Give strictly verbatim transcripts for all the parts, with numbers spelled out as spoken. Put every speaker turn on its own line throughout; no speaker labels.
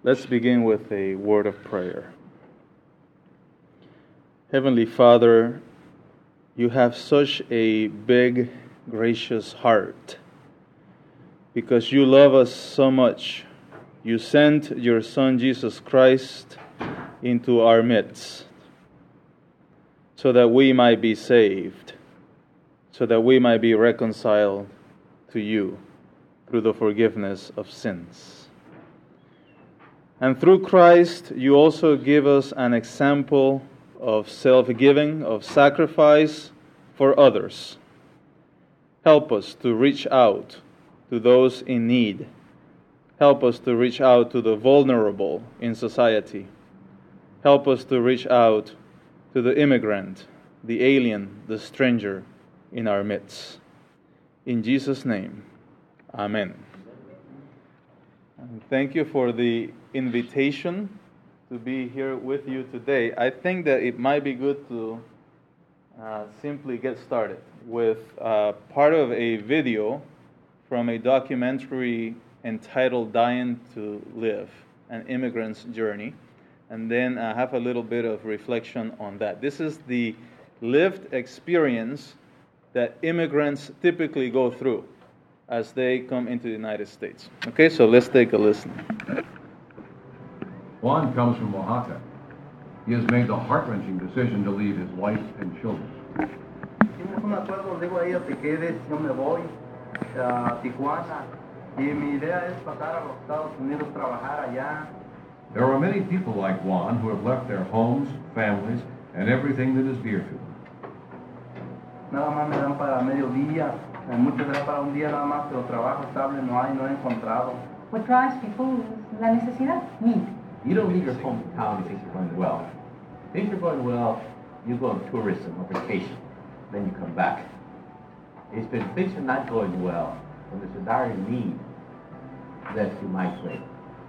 Let's begin with a word of prayer. Heavenly Father, you have such a big, gracious heart. Because you love us so much, you sent your Son Jesus Christ into our midst so that we might be saved, so that we might be reconciled to you through the forgiveness of sins. And through Christ, you also give us an example of self-giving, of sacrifice for others. Help us to reach out to those in need. Help us to reach out to the vulnerable in society. Help us to reach out to the immigrant, the alien, the stranger in our midst. In Jesus' name, Amen. And thank you for the invitation to be here with you today. I think that it might be good to uh, simply get started with uh, part of a video from a documentary entitled Dying to Live, An Immigrant's Journey, and then uh, have a little bit of reflection on that. This is the lived experience that immigrants typically go through as they come into the United States. Okay, so let's take a listen.
Juan comes from Oaxaca. He has made the heart-wrenching decision to leave his wife and children.
Hicimos un acuerdo, digo a ella, te quedes, yo me voy a Tijuana. Y mi idea es pasar a los Estados Unidos, trabajar allá.
There are many people like Juan who have left their homes, families, and everything that is dear to them.
Nada más me dan para medio día. Muchos dan para un día nada más, pero trabajo estable no hay, no he encontrado.
What drives people is la necesidad, need.
You don't leave your hometown if things are going well. If things are going well, you go on tourism or vacation, then you come back. It's when things are not going well, when there's a dire need, that you migrate.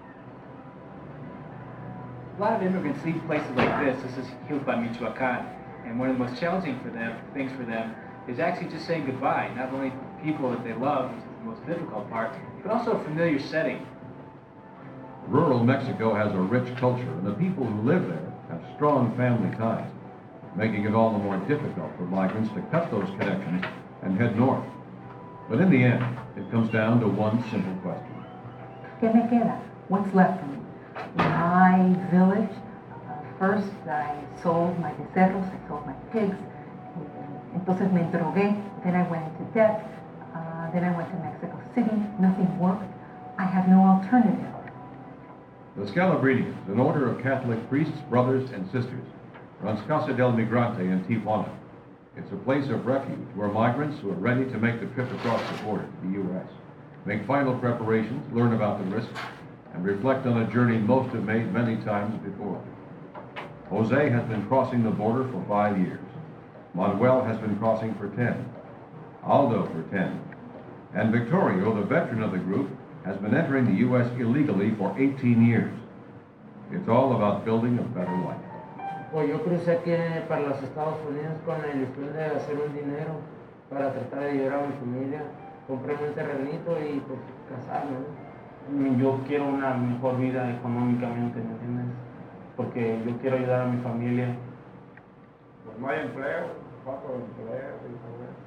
A lot of immigrants leave places like this. This is Hilpa, Michoacan. And one of the most challenging for them, things for them is actually just saying goodbye. Not only people that they love, which is the most difficult part, but also a familiar setting.
Rural Mexico has a rich culture, and the people who live there have strong family ties, making it all the more difficult for migrants to cut those connections and head north. But in the end, it comes down to one simple question.
¿Qué me queda? What's left for me? My village. Uh, first, I sold my becerros, I sold my pigs. Entonces me drogué. Then I went into debt. Uh, then I went to Mexico City. Nothing worked. I have no alternative.
The Scalabridians, an order of Catholic priests, brothers, and sisters, runs Casa del Migrante in Tijuana. It's a place of refuge where migrants who are ready to make the trip across the border to the U S make final preparations, learn about the risks, and reflect on a journey most have made many times before. Jose has been crossing the border for five years. Manuel has been crossing for ten. Aldo for ten. And Victorio, the veteran of the group, has been entering the U S illegally for eighteen years. It's all about building a better life.
Pues yo crucé aquí para los Estados Unidos con la ilusión de hacer un dinero para tratar de ayudar a mi familia. Compré un terrenito y pues casarme, ¿no?
Yo quiero una mejor vida económicamente, ¿me entiendes? Porque yo quiero ayudar a mi familia.
Pues no hay empleo, falta de empleo y todo eso.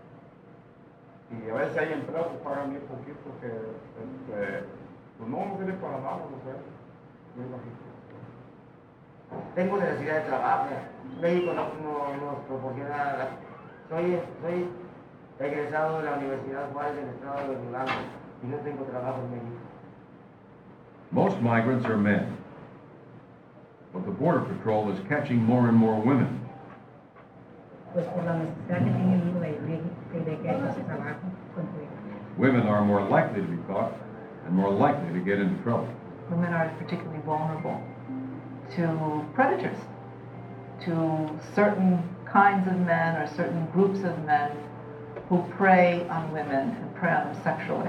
Y a veces hay empleo que pagan bien poquito, que este, pues no no sirve para nada, no sé. Muy bajito.
Tengo necesidad de trabajo. México no, no nos proporciona nada. Soy, soy egresado de la Universidad Juárez del Estado de Durango y no tengo trabajo en México.
Most migrants are men, but the Border Patrol is catching more and more women.
Pues por la necesidad que tiene uno de, de, de que haya su trabajo.
Women are more likely to be caught and more likely to get into trouble.
Women are particularly vulnerable to predators, to certain kinds of men or certain groups of men who prey on women and prey on them sexually.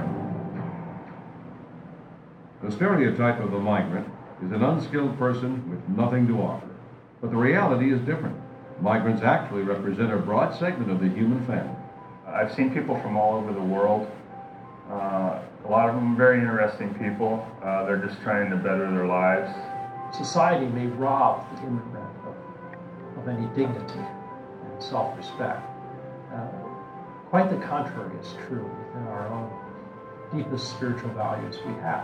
The stereotype of the migrant is an unskilled person with nothing to offer. But the reality is different. Migrants actually represent a broad segment of the human family.
I've seen people from all over the world uh,
A lot of them are very interesting people. Uh, they're just trying to better their lives.
Society may rob the immigrant of, of any dignity and self-respect. Uh, quite the contrary is true within our own deepest spiritual values we have.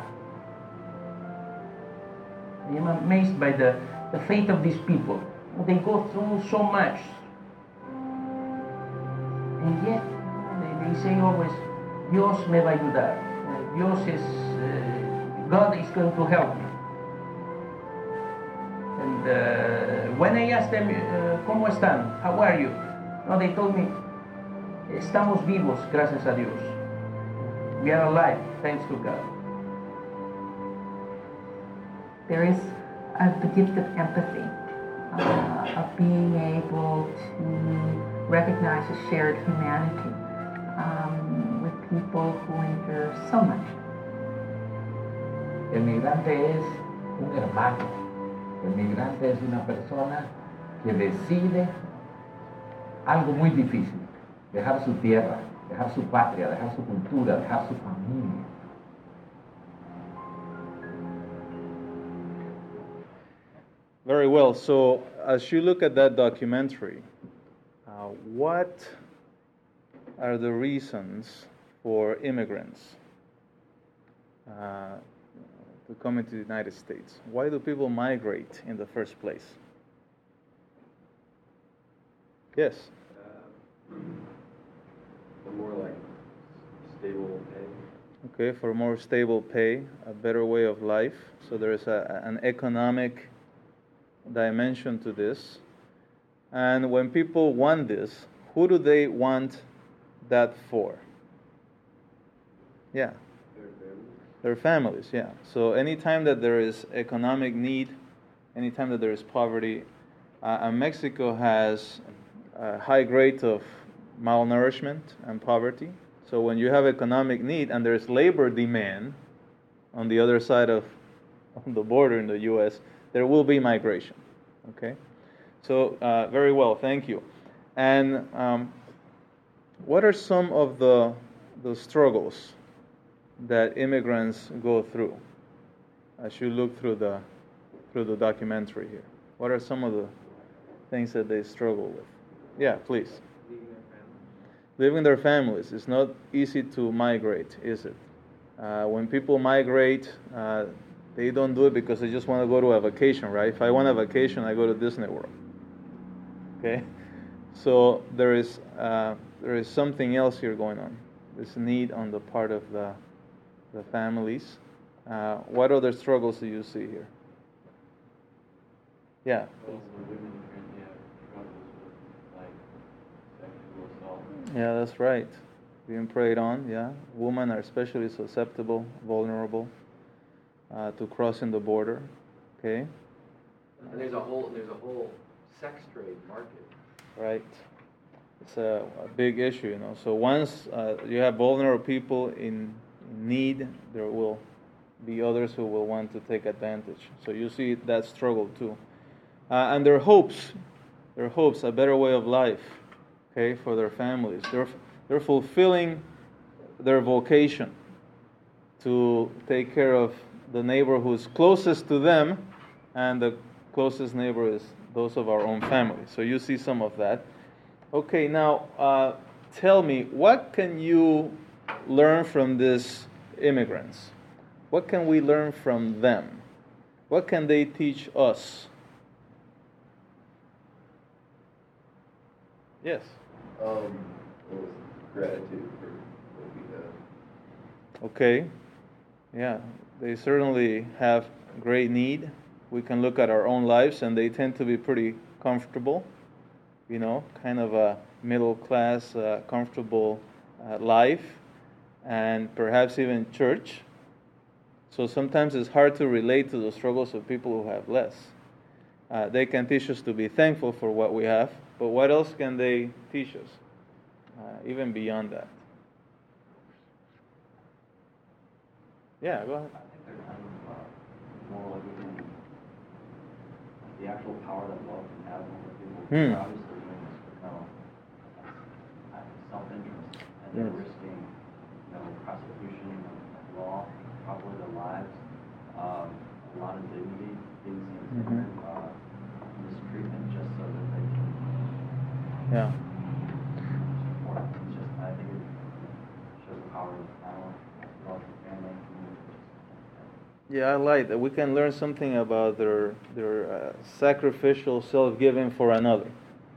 I am amazed by the, the faith of these people. They go through so much. And yet, they, they say always, Dios me va a ayudar. Uh, Dios is, uh, God is going to help me. And uh, when I asked them, uh, ¿Cómo están? How are you? No, they told me, estamos vivos, gracias a Dios. We are alive, thanks to God.
There is uh, the gift of empathy, uh, of being able to recognize a shared humanity um, with people who endure so much.
El migrante es un hermano. El migrante es una persona que decide algo muy difícil, dejar su tierra, dejar su patria, dejar su cultura, dejar su familia.
Very well. So, as you look at that documentary, uh, what are the reasons for immigrants uh, to come into the United States? Why do people migrate in the first place? Yes?
Uh, for more like stable pay.
Okay, for more stable pay, a better way of life. So there is a, an economic dimension to this. And when people want this, who do they want that for? Yeah.
Their families.
Their families, yeah. So anytime that there is economic need, anytime that there is poverty, uh, and Mexico has a high rate of malnourishment and poverty. So when you have economic need and there's labor demand on the other side of the border in the U S, there will be migration. Okay? So, uh, very well, thank you. And um, what are some of the, the struggles that immigrants go through as you look through the, through the documentary here? What are some of the things that they struggle with? Yeah, please.
Leaving their families.
Leaving their families. It's not easy to migrate, is it? Uh, when people migrate, uh, they don't do it because they just want to go to a vacation, right? If I want a vacation, I go to Disney World. Okay? So there is uh, there is something else here going on. This need on the part of the the families. Uh, what other struggles do you see here? Yeah.
Also, women apparently have struggles with like sexual assault.
Yeah, that's right. Being preyed on, yeah. Women are especially susceptible, vulnerable uh, to crossing the border. Okay.
And there's a whole there's a whole sex trade market.
Right. It's a, a big issue, you know. So once uh, you have vulnerable people in, in need, there will be others who will want to take advantage. So you see that struggle too. Uh, and their hopes, their hopes, a better way of life, okay, for their families. They're they're fulfilling their vocation to take care of the neighbor who's closest to them, and the closest neighbor is those of our own family. So you see some of that. Okay, now uh, tell me, what can you learn from these immigrants? What can we learn from them? What can they teach us? Yes.
Um, well, gratitude for what we have.
Okay. Yeah, they certainly have great need. We can look at our own lives, and they tend to be pretty comfortable, you know, kind of a middle class, uh, comfortable uh, life, and perhaps even church. So sometimes it's hard to relate to the struggles of people who have less. Uh, they can teach us to be thankful for what we have, but what else can they teach us, uh, even beyond that? Yeah, go ahead.
I think they're kind of uh, more like even the actual power that love can have over people.
Hmm.
They're obviously doing this for no uh, self-interest, and they're
Yes.
risking, you know, prostitution, a lot of dignity being seen as
Mhm.
different, uh, mistreatment just so that they can
Yeah.
support. It's just, I think it shows the power of the family, love the family, community.
Yeah, I like that. We can learn something about their their uh, sacrificial self-giving for another.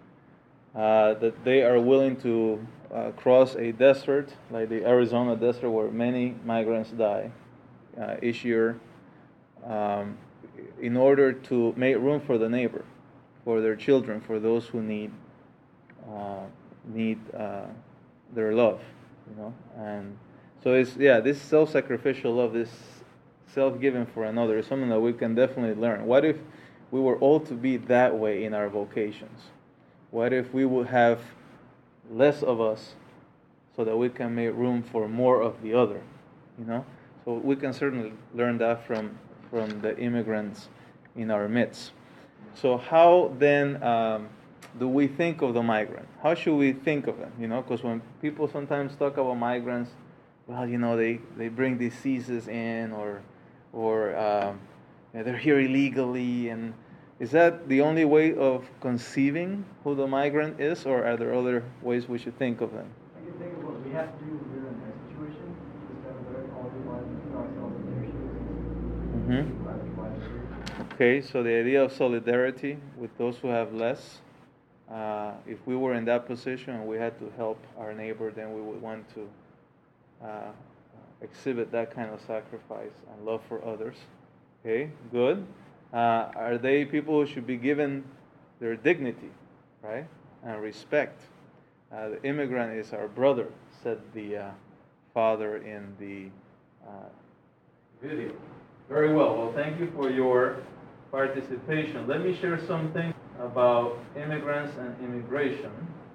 Uh, that they are willing to uh, cross a desert, like the Arizona desert, where many migrants die uh, each year, um, in order to make room for the neighbor, for their children, for those who need uh, need uh, their love, you know. And so it's yeah, this self-sacrificial love, this self-giving for another, is something that we can definitely learn. What if we were all to be that way in our vocations? What if we would have less of us so that we can make room for more of the other? You know? So we can certainly learn that from, from the immigrants in our midst. So how then um, do we think of the migrant? How should we think of them? You know, because when people sometimes talk about migrants, well, you know, they, they bring diseases in, or or um, yeah, they're here illegally, and is that the only way of conceiving who the migrant is, or are there other ways we should think of them?
I can think of what we have to do when we're in their situation, just have a better quality of life and put ourselves in their shoes.
Mm-hmm. Okay, so the idea of solidarity with those who have less. Uh, if we were in that position and we had to help our neighbor, then we would want to uh, exhibit that kind of sacrifice and love for others. Okay, good. Uh, are they people who should be given their dignity, right, and respect? Uh, the immigrant is our brother, said the uh, father in the uh, video. Very well. Well, thank you for your participation. Let me share something about immigrants and immigration.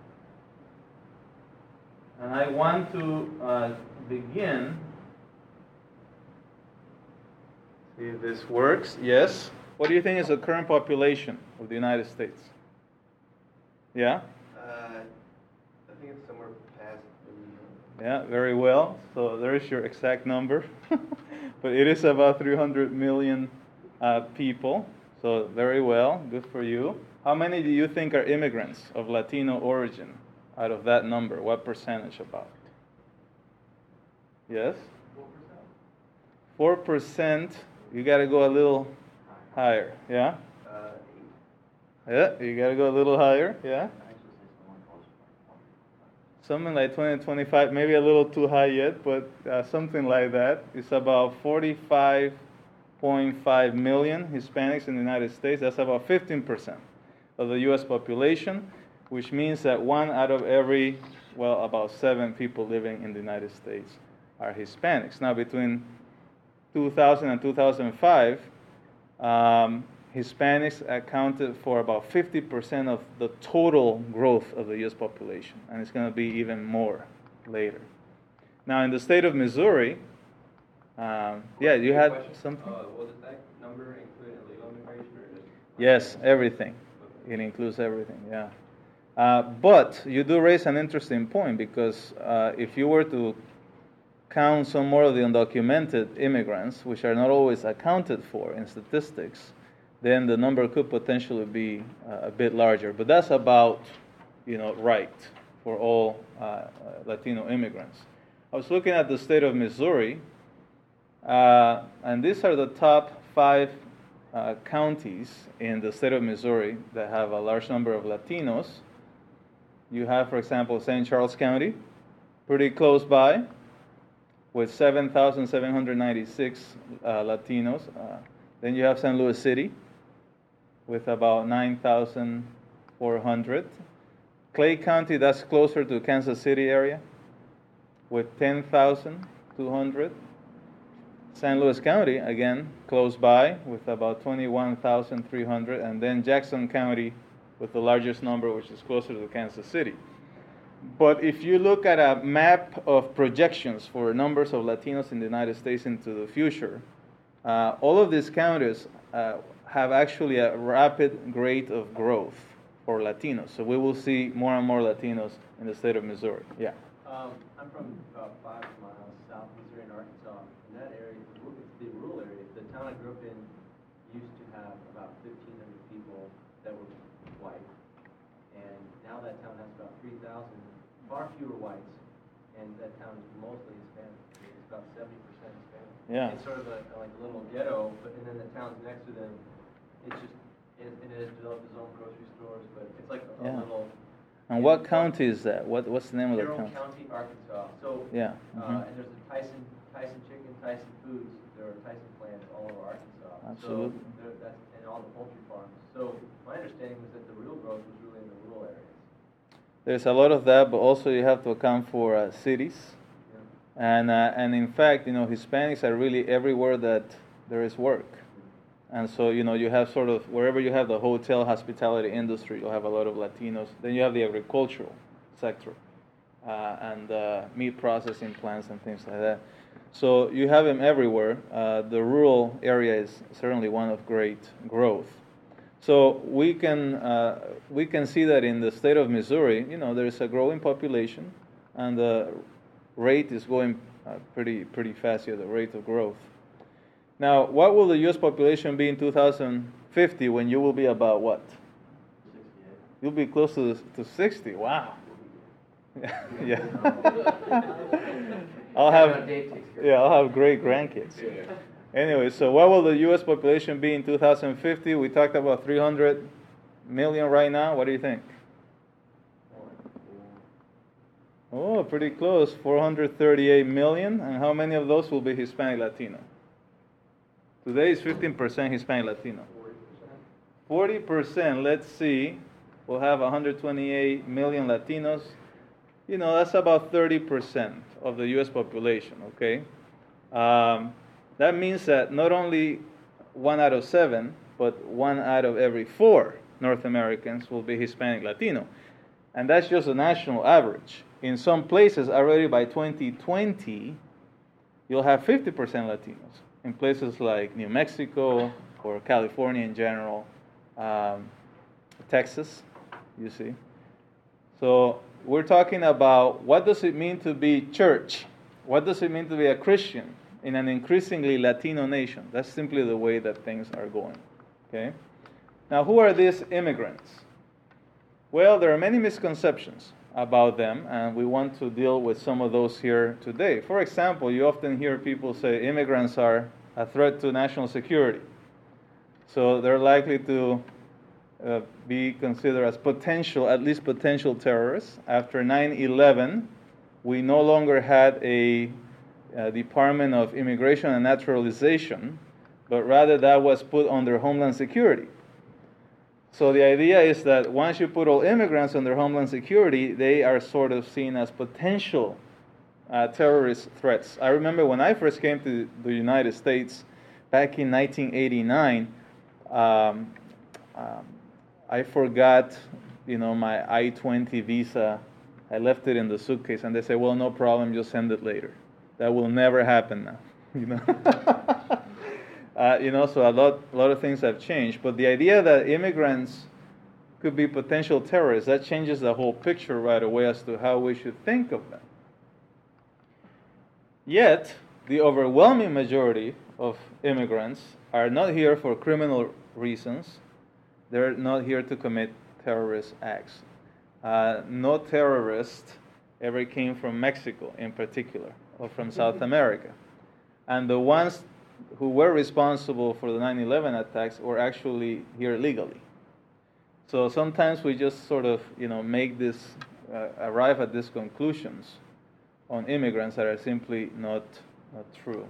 And I want to uh, begin. See if this works. Yes. What do you think is the current population of the United States? Yeah?
Uh, I think it's somewhere past.
Yeah, very well. So there's your exact number. But it is about three hundred million uh, people. So very well. Good for you. How many do you think are immigrants of Latino origin out of that number? What percentage about? Yes? four percent. You got to go a little higher. Yeah?
Uh,
Yeah, you got to go a little higher. Yeah? Something like twenty, twenty-five, maybe a little too high yet, but uh, something like that. It's about forty-five point five million Hispanics in the United States. That's about fifteen percent of the U S population, which means that one out of every, well, about seven people living in the United States are Hispanics. Now, between two thousand and two thousand five, um, Hispanics accounted for about fifty percent of the total growth of the U S population, and it's going to be even more later. Now, in the state of Missouri, um, yeah, you had something?
Uh, well, does that number include illegal immigration or just?
Yes, everything. It includes everything, yeah. Uh, but you do raise an interesting point, because uh, if you were to count some more of the undocumented immigrants, which are not always accounted for in statistics, then the number could potentially be uh, a bit larger. But that's about, you know, right for all uh, uh, Latino immigrants. I was looking at the state of Missouri, uh, and these are the top five uh, counties in the state of Missouri that have a large number of Latinos. You have, for example, Saint Charles County, pretty close by, with seven thousand seven hundred ninety-six uh, Latinos. Uh, then you have Saint Louis City, with about nine thousand four hundred. Clay County, that's closer to Kansas City area, with ten thousand two hundred. Saint Louis County, again, close by, with about twenty-one thousand three hundred. And then Jackson County, with the largest number, which is closer to Kansas City. But if you look at a map of projections for numbers of Latinos in the United States into the future, uh, all of these counties uh, have actually a rapid rate of growth for Latinos. So we will see more and more Latinos in the state of Missouri. Yeah.
Um, I'm from about five miles south of Missouri in Arkansas. In that area, it's the rural area. The town I grew up in used to have about fifteen hundred people that were white, and now that town has about three thousand, far fewer whites, and that town is mostly Hispanic. It's about seventy percent Hispanic.
Yeah.
It's sort of a, like a little ghetto, but and then the towns next to them, it's just, it, and it has developed its own grocery stores, but it's like a,
Yeah.
a little.
And what county is that? What What's the name of the
Carroll
county?
County, Arkansas. So,
Yeah.
uh,
Mhm.
and there's a Tyson, Tyson Chicken, Tyson Foods. There are Tyson plants all over Arkansas.
Absolutely.
So there, that's and all the poultry farms. So my understanding was that the real growth was really in the rural areas.
There's a lot of that, but also you have to account for uh, cities.
Yeah.
And uh, and in fact, you know, Hispanics are really everywhere that there is work. And so, you know, you have sort of, wherever you have the hotel, hospitality industry, you'll have a lot of Latinos. Then you have the agricultural sector uh, and uh, meat processing plants and things like that. So you have them everywhere. Uh, the rural area is certainly one of great growth. So we can uh, we can see that in the state of Missouri, you know, there's a growing population, and the rate is going uh, pretty pretty fast here, the rate of growth. Now, what will the U S population be in two thousand fifty when you will be about what?
sixty-eight.
You'll be close to to sixty. Wow. Yeah. I'll have yeah, I'll have great grandkids. Anyway, so what will the U S population be in two thousand fifty? We talked about three hundred million right now. What do you think? Oh, pretty close. four hundred thirty-eight million. And how many of those will be Hispanic Latino? Today is fifteen percent Hispanic Latino. forty percent, let's see, we'll have one hundred twenty-eight million Latinos. You know, that's about thirty percent of the U S population, okay? Um, that means that not only one out of seven, but one out of every four North Americans will be Hispanic Latino. And that's just a national average. In some places, already by twenty twenty, you'll have fifty percent Latinos. In places like New Mexico or California in general, um, Texas, you see. So we're talking about what does it mean to be church? What does it mean to be a Christian in an increasingly Latino nation? That's simply the way that things are going. Okay. Now, who are these immigrants? Well, there are many misconceptions about them, and we want to deal with some of those here today. For example, you often hear people say immigrants are a threat to national security. So they're likely to uh, be considered as potential, at least potential terrorists. After nine eleven, we no longer had a, a Department of Immigration and Naturalization, but rather that was put under Homeland Security. So the idea is that once you put all immigrants under Homeland Security, they are sort of seen as potential uh, terrorist threats. I remember when I first came to the United States back in nineteen eighty-nine, um, um, I forgot, you know, my I twenty visa. I left it in the suitcase, and they said, "Well, no problem, just send it later." That will never happen now, you know. Uh, you know, so a lot, a lot of things have changed. But the idea that immigrants could be potential terrorists, that changes the whole picture right away as to how we should think of them. Yet, the overwhelming majority of immigrants are not here for criminal reasons. They're not here to commit terrorist acts. Uh, no terrorist ever came from Mexico in particular, or from South America. And the ones who were responsible for the nine eleven attacks were actually here legally. So sometimes we just sort of, you know, make this, uh, arrive at these conclusions on immigrants that are simply not, not true.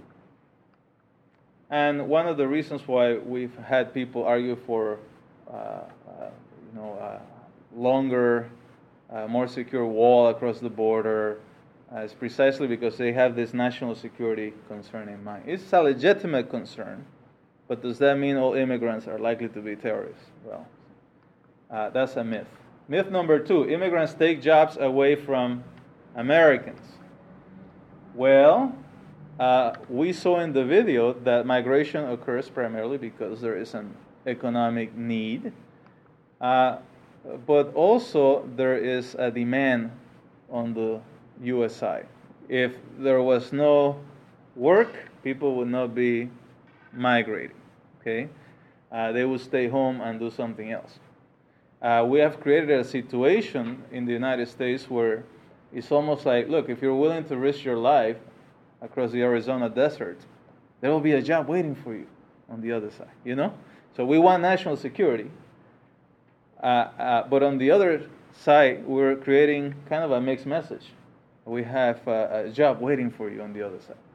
And one of the reasons why we've had people argue for, uh, uh, you know, uh, longer, uh, more secure wall across the border, Uh, it's precisely because they have this national security concern in mind. It's a legitimate concern, but does that mean all immigrants are likely to be terrorists? Well, uh, that's a myth. Myth number two, immigrants take jobs away from Americans. Well, uh, we saw in the video that migration occurs primarily because there is an economic need, uh, but also there is a demand on the U S side. If there was no work, people would not be migrating. Okay, uh, they would stay home and do something else. Uh, we have created a situation in the United States where it's almost like, look, if you're willing to risk your life across the Arizona desert, there will be a job waiting for you on the other side, you know? So we want national security. Uh, uh, but on the other side, we're creating kind of a mixed message. We have a, a job waiting for you on the other side.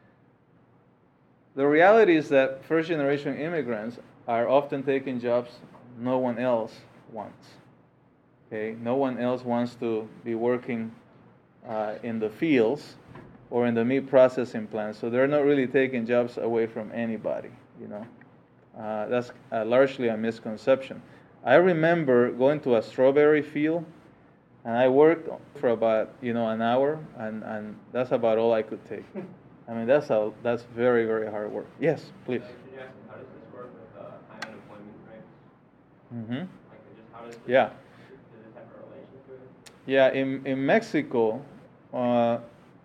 The reality is that first-generation immigrants are often taking jobs no one else wants. Okay, no one else wants to be working uh, in the fields or in the meat processing plants, so they're not really taking jobs away from anybody. You know, uh, that's uh, largely a misconception. I remember going to a strawberry field, and I worked for about you know an hour, and, and that's about all I could take. I mean, that's a, that's very, very hard work. Yes, please.
Uh, can you ask me, how does this work with uh, high unemployment rates?
Mm-hmm.
Like, just how does this,
Yeah.
does this have a relation to it?
Yeah, in, in Mexico, uh,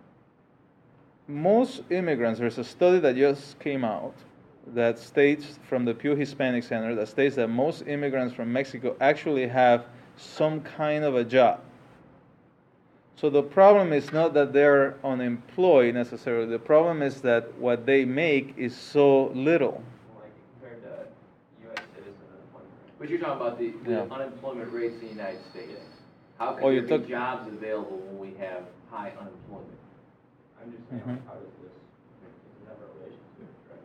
most immigrants, there's a study that just came out that states from the Pew Hispanic Center that states that most immigrants from Mexico actually have some kind of a job. So the problem is not that they're unemployed necessarily. The problem is that what they make is so little.
Like compared to U S citizen unemployment rate. But you're talking about the, the
Yeah.
unemployment rates in the United States. How can
Oh,
there
you
be
took-
jobs available when we have high unemployment? I'm just saying,
Mhm.
like, how does this, does it have a relation to it, right?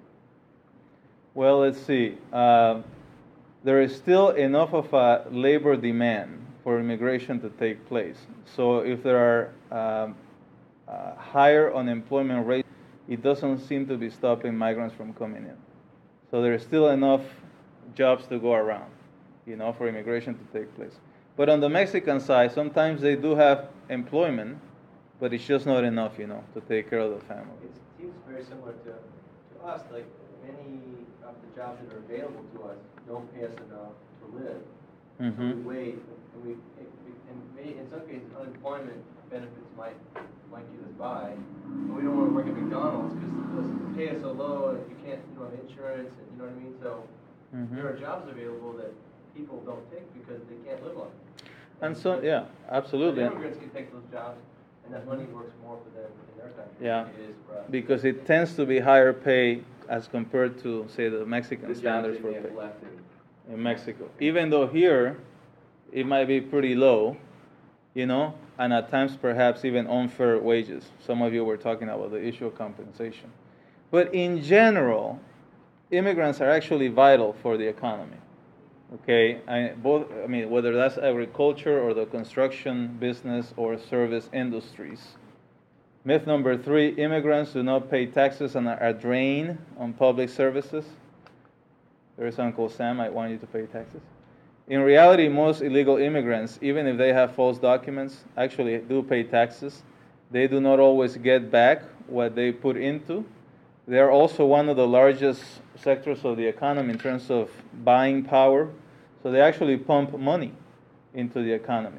Well, let's see. Uh, there is still enough of a labor demand for immigration to take place. So if there are um, uh, higher unemployment rates, it doesn't seem to be stopping migrants from coming in. So there is still enough jobs to go around, you know, for immigration to take place. But on the Mexican side, sometimes they do have employment, but it's just not enough, you know, to take care of the family.
It seems very similar to, to us, like many of the jobs that are available to us don't pay us enough to live.
Mhm.
So we wait, and we, and may, in some cases, unemployment benefits might, might get us by, but we don't want to work at McDonald's because the pay is so low, and you can't, you don't have insurance, and you know what I mean? So
Mhm.
there are jobs available that people don't take because they can't live on it.
And so, yeah, absolutely.
The immigrants can take those jobs, and that money works more for them in their country
Yeah,
than it is for us.
because it tends to be higher pay as compared to, say, the Mexican
The jobs
standards
they
for
may have
pay
left in.
in Mexico. Even though here, it might be pretty low, you know, and at times perhaps even unfair wages. Some of you were talking about the issue of compensation. But in general, immigrants are actually vital for the economy. Okay, I, both. I mean, whether that's agriculture or the construction business or service industries. Myth number three: immigrants do not pay taxes and are a drain on public services. There's Uncle Sam. I want you to pay taxes. In reality, most illegal immigrants, even if they have false documents, actually do pay taxes. They do not always get back what they put into. They are also one of the largest sectors of the economy in terms of buying power. So they actually pump money into the economy.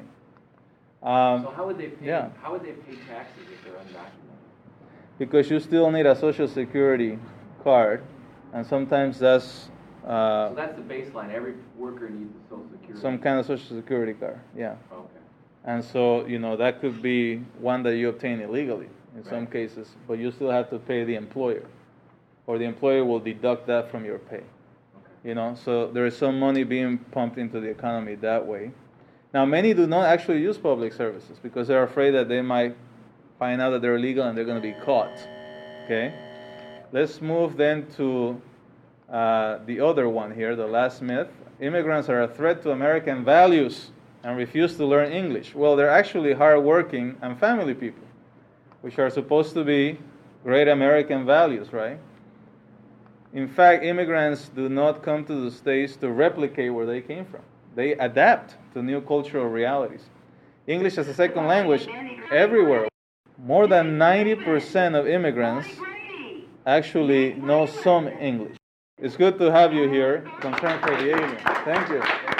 Um,
So how would they pay,
yeah.
how would they pay taxes if they're undocumented?
Because you still need a Social Security card, and sometimes that's uh,
So that's the baseline, every worker needs a social security.
some kind of Social Security card. Yeah.
Okay.
And so, you know, that could be one that you obtain illegally in some
Right.
cases, but you still have to pay the employer, or the employer will deduct that from your pay. You know, so there is some money being pumped into the economy that way. Now, many do not actually use public services because they're afraid that they might find out that they're illegal and they're going to be caught. Okay? Let's move then to uh, the other one here, the last myth. Immigrants are a threat to American values and refuse to learn English. Well, they're actually hardworking and family people, which are supposed to be great American values, right? In fact, immigrants do not come to the States to replicate where they came from. They adapt to new cultural realities. English as a second language everywhere. More than ninety percent of immigrants actually know some English. It's good to have you here. Concern for the alien. Thank you.